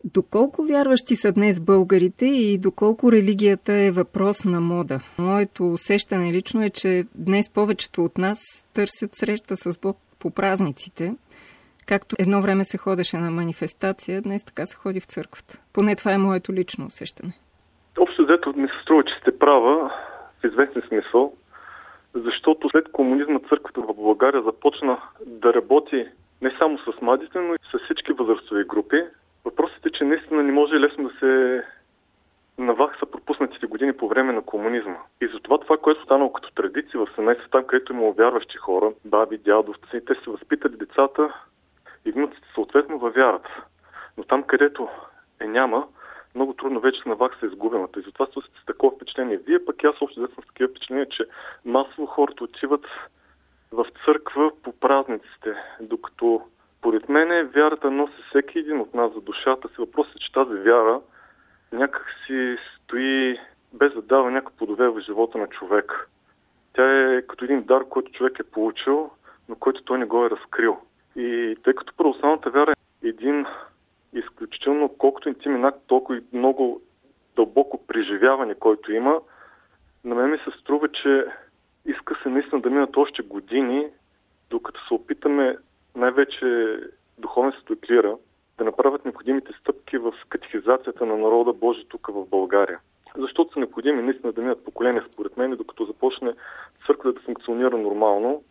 Доколко вярващи са днес българите и доколко религията е въпрос на мода? Моето усещане лично е, че днес повечето от нас търсят среща с Бог по празниците. Както едно време се ходеше на манифестация, днес така се ходи в църквата. Поне това е моето лично усещане. Общо взето ми се струва, че сте права в известен смисъл, защото след комунизма църквата в България започна да работи не само с младите, но и с всички възрастови групи. Въпросът е, че наистина не може лесно да се навакса пропуснатите години по време на комунизма. И затова това, което станало като традиция в семейството, там където има вярващи хора, баби, дядовци, те са възпитали децата и внуците съответно във вярата. Но там, където няма, много трудно вече се навакса изгубената. И затова с такова впечатление. Вие пък аз още съм с такива впечатления, че масово хората отиват в църква по празниците, докато поред мен вярата носи всеки един от нас за душата си. Въпросът е, че тази вяра някак си стои без да дава някакво плодове в живота на човек. Тя е като един дар, който човек е получил, но който той не го е разкрил. И тъй като православната вяра е един изключително, колкото интимен акт, толкова и много дълбоко преживяване, който има, на мен ми се струва, че иска се наистина да минат още години, докато се опитаме най-вече духовенството и клира да направят необходимите стъпки в катехизацията на народа Божий тук в България. Защото са необходими наистина да минат поколения, според мен, докато започне църквата да функционира нормално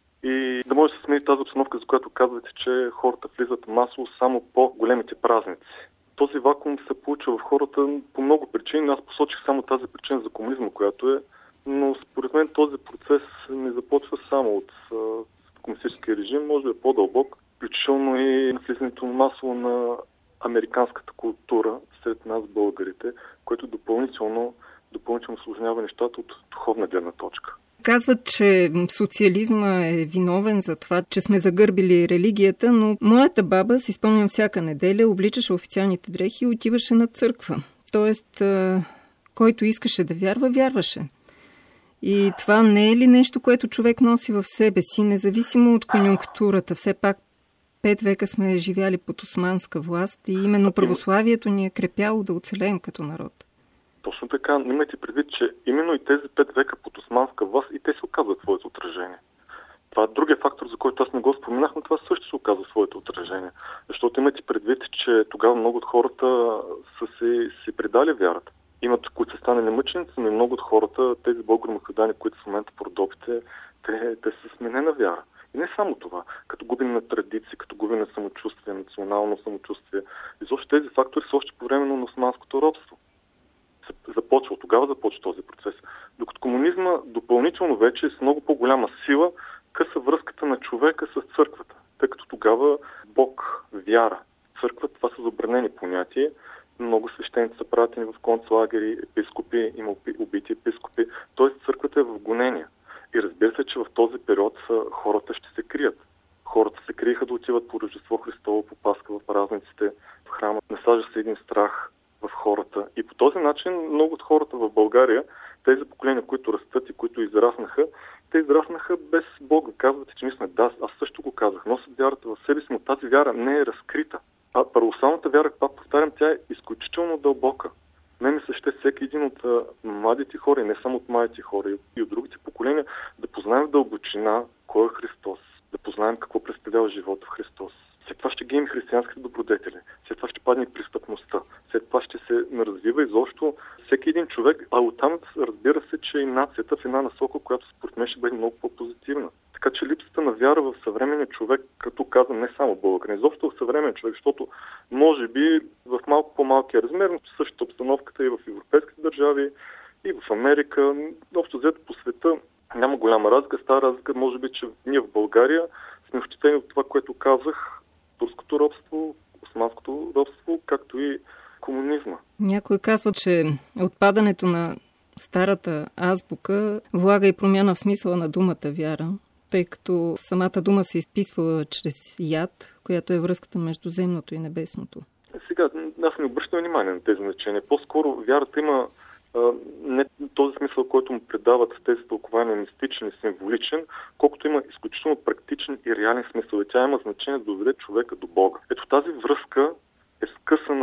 и да може да се смени тази обстановка, за която казвате, че хората влизат масово само по големите празници. Този вакуум се получва в хората по много причини. Аз посочих само тази причина за комунизма, която е, но според мен този процес не започва само от комунистическия режим, може да е по-дълбок, включително и навлизането масово на американската култура сред нас, българите, което допълнително усложнява нещата от духовна гледна точка. Казват, че социализма е виновен за това, че сме загърбили религията, но моята баба, си спомням, всяка неделя обличаше официалните дрехи и отиваше на църква. Тоест, който искаше да вярва, вярваше. И това не е ли нещо, което човек носи в себе си, независимо от конюнктурата? Все пак 5 века сме живяли под османска власт и именно православието ни е крепяло да оцелеем като народ. Точно така, но имайте предвид, че именно и тези 5 века под османска власт и те се оказват своето отражение. Това е другия фактор, за който аз не го споменах, но това също се оказва своето отражение. Защото имайте предвид, че тогава много от хората са си предали вярата. Имат, които са станали мъченици, но и много от хората, тези българо-македони, които в момента продопите, те са сменена вяра. И не само това, като губене на традиции, като губене на самочувствие, национално самочувствие. Изобщо тези фактори са още по време на османското робство. Тогава започва този процес. Докато комунизма допълнително вече с много по-голяма сила къса връзката на човека с църквата. Тъй като тогава Бог, вяра, църква, това са забранени понятия. Много свещеници са пратени в концлагери, епископи, има убити епископи. Тоест църквата е в гонение. И разбира се, че в този период хората ще се крият. Хората се криеха да отиват по Рождество Христово, по Пасха, в празниците, в храма. Насажда се един страх в хората. И по този начин много от хората в България, тези поколения, които растат и които израснаха, те израснаха без Бога. Казвате, че ние сме аз също го казах, носят вярата в себе си, но тази вяра не е разкрита. А православната вяра, пак повтарям, тя е изключително дълбока. Мен ми се ще всеки един от младите хора, и не само от младите хора, и от другите поколения, да познаем в дълбочина кой е Христос, да познаем какво представлява живота в Христос. След това ще ги има християнските добродетели, след това ще падне престъпността, след това ще се развива изобщо всеки един човек, а оттам разбира се, че и нацията в една насока, която според мен ще бъде много по-позитивна. Така че липсата на вяра в съвременния човек, като казвам, не само българин, изобщо в съвременния човек, защото може би в малко по-малкия размер, но същата обстановката и в европейските държави, и в Америка, общо взето по света няма голяма разлика. Стара разлика може би, че ние в България сме ощетени от това, което казах, турското робство, османското робство, както и комунизма. Някой казва, че отпадането на старата азбука влага и промяна в смисъла на думата вяра, тъй като самата дума се изписва чрез яд, която е връзката между земното и небесното. Сега, аз не обръщам внимание на тези значения. По-скоро вярата има не този смисъл, който му предават тези тълкования мистичен и символичен, колкото има изключително практичен и реален смисъл. И тя има значение да доведе човека до Бога. Ето тази връзка е скъсана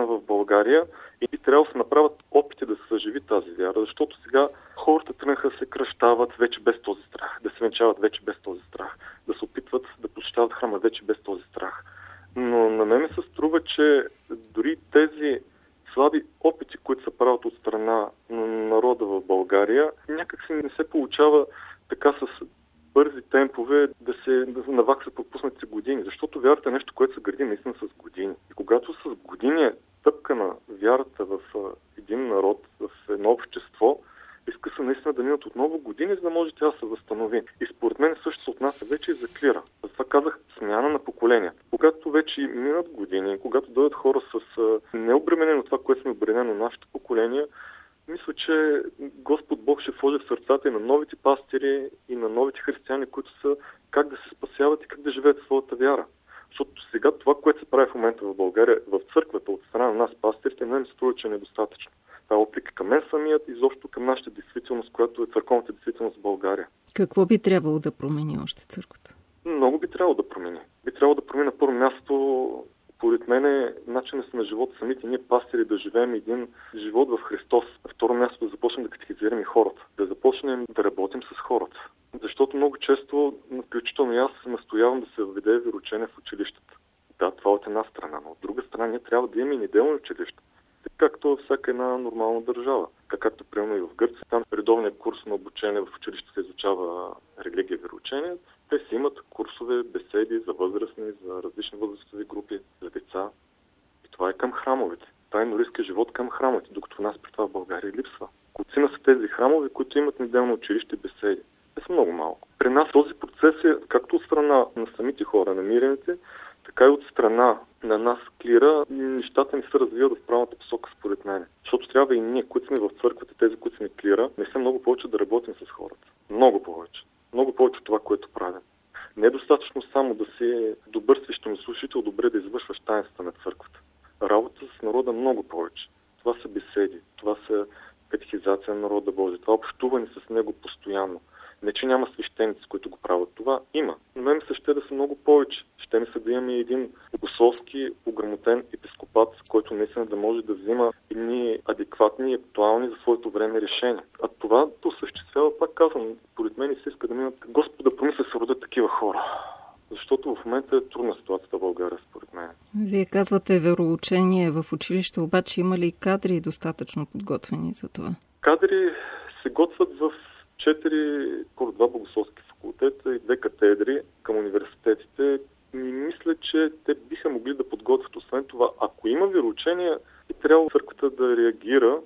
отпадна в България и би трябвало да се направят опити да се съживи тази вяра, защото сега хората тръгнаха да се кръщават вече без този страх, да се венчават вече без този страх, да се опитват да посещават храма вече без този страх. Но на мен ми се струва, че дори тези слаби опити, които се правят от страна на народа в България, някак си не се получава така с бързи темпове да навак се пропуснати години. Защото вярата е нещо, което се гради наистина с години. И когато с години е тъпкана вярата в един народ, в едно общество, иска се наистина да минат отново години, за да може тя да се възстанови. И според мен също се отнася вече и за клира. Затова казах смяна на поколения. Когато вече минат години, когато дойдат хора с необременено това, което сме обременено нашето поколение, мисля, че Господ Бог ще вложи в сърцата и на новите пастири, и на новите християни, които са как да се спасяват и как да живеят своята вяра. Защото сега това, което се прави в момента в България, в църквата от страна на нас, пастирите, не ми струва, че е недостатъчно. Това е оплика към мен самият, изобщо към нашата действителност, която е църковната действителност в България. Какво би трябвало да промени още църквата? Много би трябвало да промени. Би трябвало да промени на първо място, поред мен е начинът на живота, самите ние пастири да живеем един живот в Христос. На второ място да започнем да катехизираме хората, да започнем да работим с хората. Защото много често, включително и аз, настоявам да се въведе вероучение в училищата. Да, това от една страна, но от друга страна ние трябва да имаме и неделни училища. Както във всяка една нормална държава. Както примерно и в Гърция, там редовният курс на обучение в училище се изучава религия и вероучение. Те си имат курсове, беседи за възрастни, за различни възрастови групи, за деца. И това е към храмовете. Тайнорийския живот към храмовете, докато нас при това в България липсва. Колцина са тези храмове, които имат неделно училище и беседи. Те са много малко. При нас този процес е както от страна на самите хора, намирените, така и от страна на нас, клира, нещата не се развиват в правилната посока, според мен. Защото трябва и ние, които сме в църквата, тези, които сме клира, не са много повече да работим с хората. Много повече. Много повече от това, което правим. Не е достатъчно само да си добър свещенослужител, добре да извършваш таинствата на църквата. Работа с народа много повече. Това са беседи, това са катехизация на народа Божия, това общуване с него постоянно. Не, че няма свещеници, които го правят това. Има. Но мен се ще да са много повече. Ще ми се да имаме един богословски, ограмотен епископат, който наистина да може да взима едни адекватни и актуални за своето време решения. А това да осъществява, пак казвам, поред мен се иска да минат Господа помисли се родят такива хора. Защото в момента е трудна ситуацията в България, според мен. Вие казвате вероучение в училище, обаче има ли кадри достатъчно подготвени за това? Кадри се готвят в 2 богословски факултета и 2 катедри към университетите. И мисля, че те биха могли да подготвят. Освен това, ако има вероучение, трябва църквата да реагира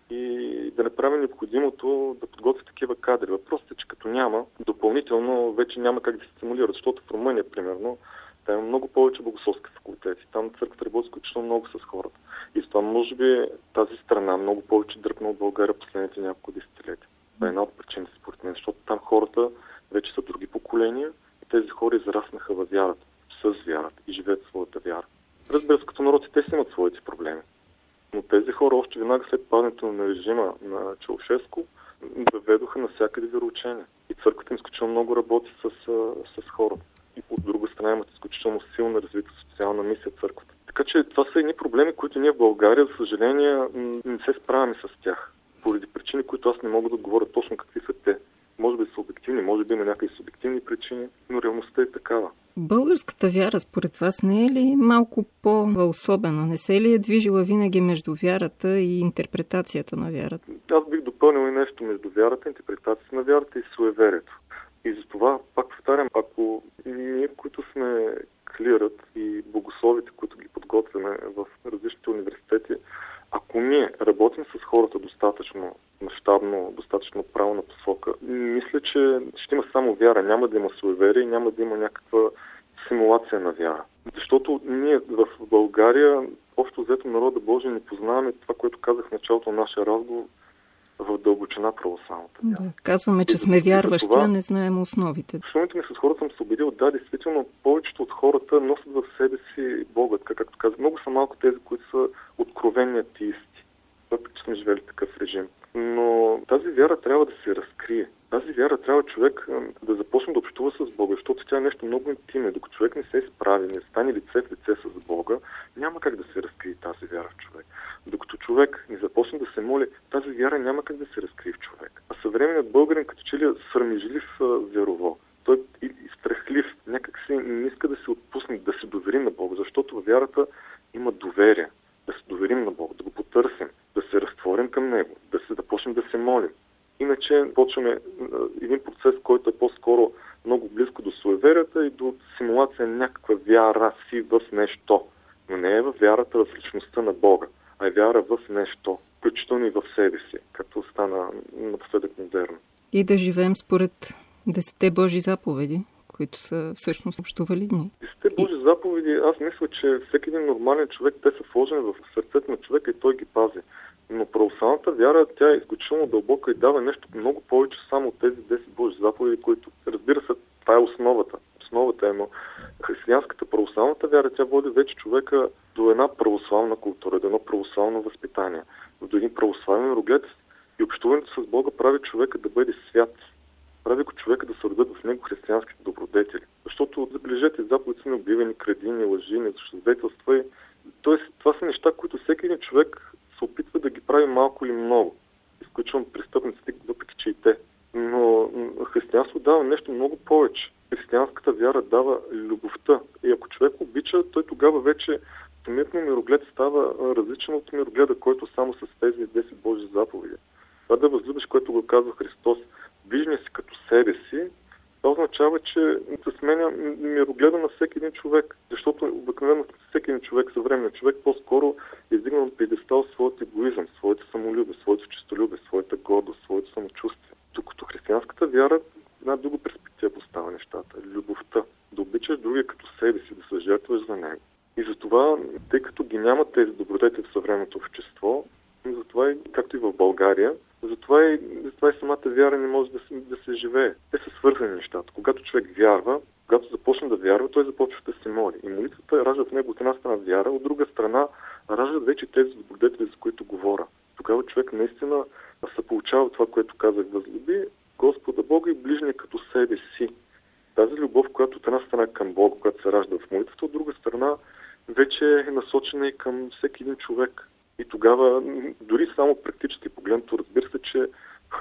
и да направи необходимото да подготви такива кадри. Въпросът е, че като няма, допълнително вече няма как да се стимулират, защото в Румъния, примерно, там има много повече богословски факултети. Там църквата работи изключително много с хората. И с това, може би, тази страна много повече дръпна от България последните няколко десетилетия. Това е една от причините, според мен, защото там хората вече са други поколения и тези хора израснаха във вярата, с вярата и живеят своята вяра. Разбира се, като народ и те си имат своите проблеми. Но тези хора още веднага след падането на режима на Чаушеско въведоха навсякъде вероучение. И църквата изключително много работи с хората. И от друга страна имат изключително силна развита социална мисия църквата. Така че това са едни проблеми, които ние в България, за съжаление, не се справяме с тях. Поради причини, които аз не мога да отговоря точно какви са те. Може би са обективни, може би има някакви субективни причини, но реалността е такава. Българската вяра, според вас, не е ли малко по-особена? Не се ли е движила винаги между вярата и интерпретацията на вярата? Аз бих допълнил и нещо между вярата, интерпретацията на вярата и суеверието. И затова, пак повтарям, ако ние, които сме клират и богословите, които ги подготвяме в различните университети, ако ние работим с хората достатъчно мащабно, достатъчно правилна посока, мисля, че ще има само вяра. Няма да има суеверие, няма да има някаква симулация на вяра. Защото ние в България, общо взето народа Божий, не познаваме това, което казах в началото на нашия разговор, в дълбочина православната вяра. Да, казваме, че сме вярващи, а не знаем основите. В момента ми с хората съм се убедил, да, действително, повечето от хората носят в себе си Бога, както казах. Много са малко тези, които са откровени атеисти, въпреки че сме живели такъв режим. Но тази вяра трябва да се разкрие. Тази вяра трябва човек да започне да общува с Бога, защото тя е нещо много интимно. Докато човек не се справи, не стане лице в лице с Бога, няма как да се разкрие тази вяра в човек. Докато човек не започне да се моли, тази вяра няма как да се разкрие в човек. А съвременният българин като че ли е срамежлив верово. Той е страхлив, някак си не иска да се отпусне, да се довери на Бога, защото във вярата има доверие. Да се доверим на Бога, да го потърсим, да се разтворим към Него, да почнем да се молим. Иначе почваме един процес, който е по-скоро много близко до суеверията и до симулация на някаква вяра си в нещо. Но не е в вярата в личността на Бога, а е вяра в нещо, включително и в себе си, както стана напоследък модерно. И да живеем според 10 Божи заповеди, които са всъщност общо валидни. 10 Божи заповеди, аз мисля, че всеки един нормален човек, те са вложени в сърцето на човека и той ги пази. Но православната вяра, тя е изключително дълбока и дава нещо много повече само от тези 10 Божи заповеди, които, разбира се, това е основата. Основата е, но християнската православната вяра, тя води вече човека до една православна култура, до едно православно възпитание, до един православен мироглед и общуването с Бога прави човека да бъде свят. Прави го човека да се родят в него християнските добродетели. Защото, забележете, заповеди са неубивани, крадини, лъжи, несъждателства. Тоест, това са неща, които всеки един човек се опитва да ги прави малко или много. Изключвам престъпниците, въпреки че и те. Но християнство дава нещо много повече. Християнската вяра дава любовта. И ако човек обича, той тогава вече самият му мироглед става различен от мирогледа, който само с тези 10 Божи заповеди. Това да възлюбиш, което го казва Христос, ближния си като себе си, това означава, че се сменя мирогледа на всеки един човек. Защото обикновено всеки един човек, съвременен човек, по-скоро е издигнал на пиедестал своят егоизъм, своето самолюбие, своето честолюбие, своята гордост, своето самочувствие. Докато християнската вяра една друга перспектива поставя нещата. Любовта. Да обичаш другия като себе си, да се жертваш за него. И затова, тъй като ги няма тези добродетели в съвременното общество, затова, както и в България, затова и самата вяра не може да се живее. Те са свързани нещата. Когато човек вярва, когато започне да вярва, той започва да се моли. И молитвата ражда в него от една страна вяра, от друга страна раждат вече тези добродетели, за които говоря. Тогава човек наистина се получава това, което казах, възлюби Господа Бога и ближния като себе си. Тази любов, която от една страна към Бога, която се ражда в молитвата, от друга страна вече е насочена и към всеки един човек. И тогава, дори само практически погледнато, разбира се, че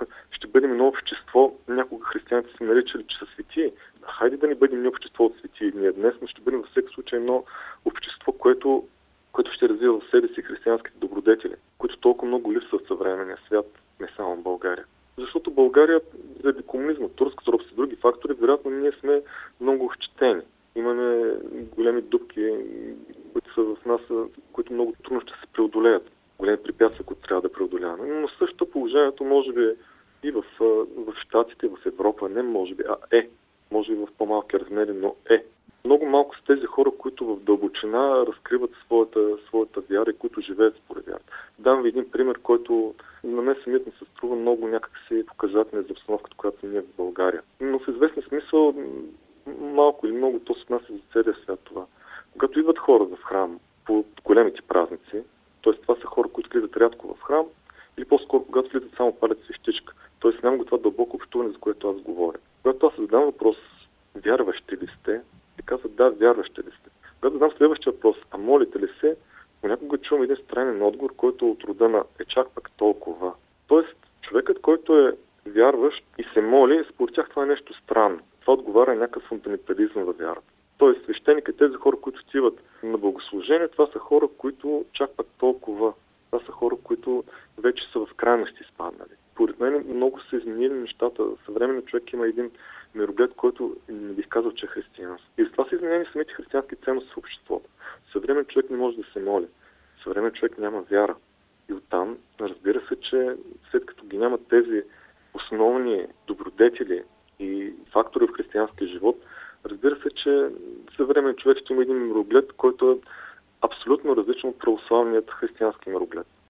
ще бъдем едно общество. Някога християните са наричали, че са светии. Хайде да не бъдем ни общество от светии ние днес, но ще бъдем във всеки случай едно общество, което ще развива в себе си християнските добродетели, които толкова много липсват в съвременния свят, не само в България. Защото България, заради комунизма, турското робство и други фактори, вероятно ние сме много ощетени. Имаме големи дупки, които са в нас, които много трудно ще се преодолеят. Големи препятствия, които трябва да преодоляваме. Но също положението може би и в Щатите, и в Европа, не може би, може би в по-малки размери, но Много малко са тези хора, които в дълбочина разкриват своята вяра и които живеят според вярата. Дам ви един пример, който на мен самият ми се струва много някакси показателен за обстановката, която ние в България. Но в известен смисъл малко или много то се отнася за целия свят това. Когато идват хора в храм по големите празници, т.е. това са хора, които влизат рядко в храм, или по-скоро когато влизат само палят свещичка. Т.е. няма го това дълбоко общуване, за което аз говоря. Когато аз задам въпрос, вярващи ли сте? И казват, да, вярващи ли сте? Когато задам следващия въпрос, а молите ли се? Понякога чувам един странен отговор, който е от рода на чак пак толкова. Тоест, човекът, който е вярващ и се моли, според тях това е нещо странно. Това отговаря някакъв фундаментализъм във вярата. Тоест, свещеникът, тези хора, които отиват на богослужение, това са хора, които чак пак толкова. Това са хора, които вече са в крайности спаднали. Поред мен много са изменили нещата. Съвременен човек има един мироглед, който не бих казал, че е християнство. И за това са изменени самите християнски ценности в обществото. Съвременен човек не може да се моли. Съвременен човек няма вяра. И оттам, разбира се, че след като ги няма тези основни добродетели и фактори в християнския живот, разбира се, че съвременен човек ще има един мироглед, който е абсолютно различен от православният християнски мироглед.